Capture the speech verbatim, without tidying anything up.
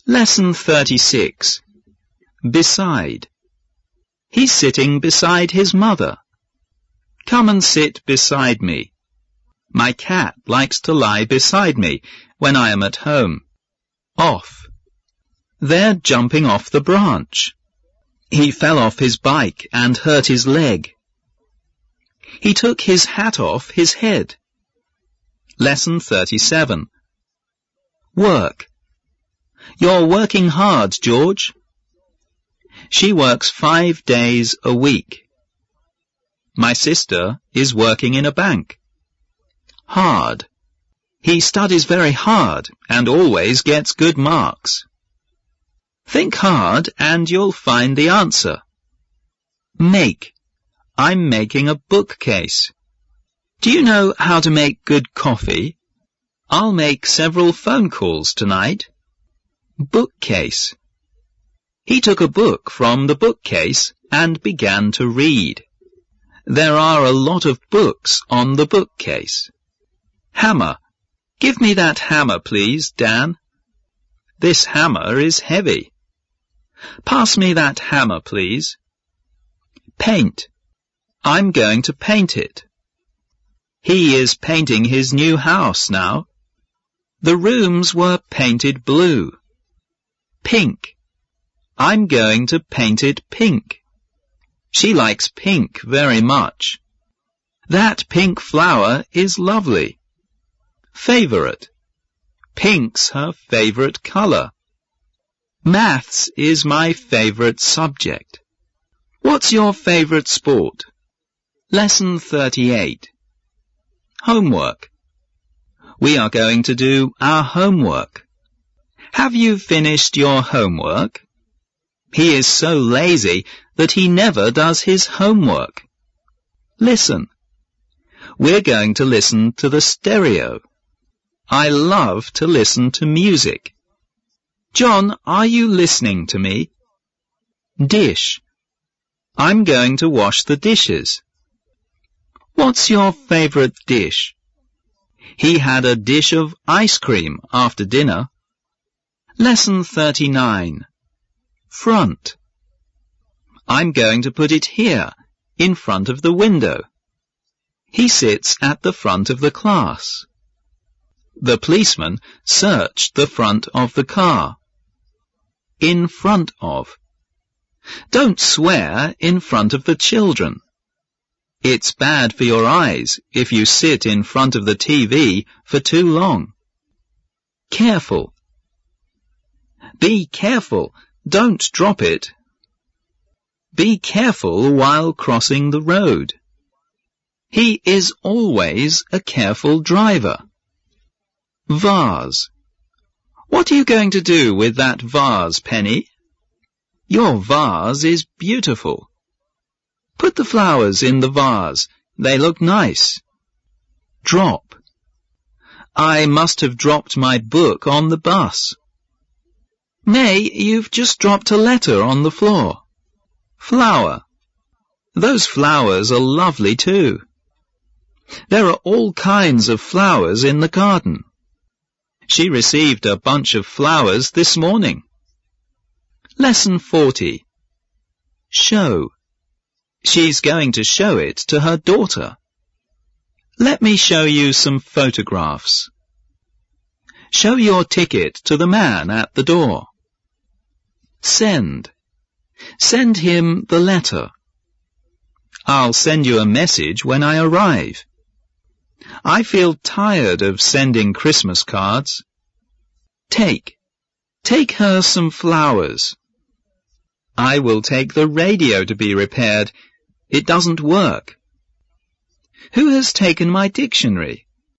Lesson thirty-six. Beside. He's sitting beside his mother. Come and sit beside me. My cat likes to lie beside me when I am at home. Off. They're jumping off the branch. He fell off his bike and hurt his leg. He took his hat off his head. Lesson thirty-seven. Work. You're working hard, George. She works five days a week. My sister is working in a bank. Hard. He studies very hard and always gets good marks. Think hard and you'll find the answer. Make. I'm making a bookcase. Do you know how to make good coffee? I'll make several phone calls tonight. Bookcase. He took a book from the bookcase and began to read. There are a lot of books on the bookcase. Hammer. Give me that hammer, please, Dan. This hammer is heavy. Pass me that hammer, please. Paint. I'm going to paint it. He is painting his new house now. The rooms were painted blue. Pink. I'm going to paint it pink. She likes pink very much. That pink flower is lovely. Favorite. Pink's her favorite color. Maths is my favorite subject. What's your favorite sport? Lesson thirty-eight. Homework. We are going to do our homework. Have you finished your homework? He is so lazy that he never does his homework. Listen. We're going to listen to the stereo. I love to listen to music. John, are you listening to me? Dish. I'm going to wash the dishes. What's your favorite dish? He had a dish of ice cream after dinner. Lesson thirty-nine. Front. I'm going to put it here, in front of the window. He sits at the front of the class. The policeman searched the front of the car. In front of. Don't swear in front of the children. It's bad for your eyes if you sit in front of the T V for too long. Careful. Be careful. Don't drop it. Be careful while crossing the road. He is always a careful driver. Vase. What are you going to do with that vase, Penny? Your vase is beautiful. Put the flowers in the vase. They look nice. Drop. I must have dropped my book on the bus. May, you've just dropped a letter on the floor. Flower. Those flowers are lovely too. There are all kinds of flowers in the garden. She received a bunch of flowers this morning. Lesson forty. Show. She's going to show it to her daughter. Let me show you some photographs. Show your ticket to the man at the door. Send. Send him the letter. I'll send you a message when I arrive. I feel tired of sending Christmas cards. Take. Take her some flowers. I will take the radio to be repaired. It doesn't work. Who has taken my dictionary?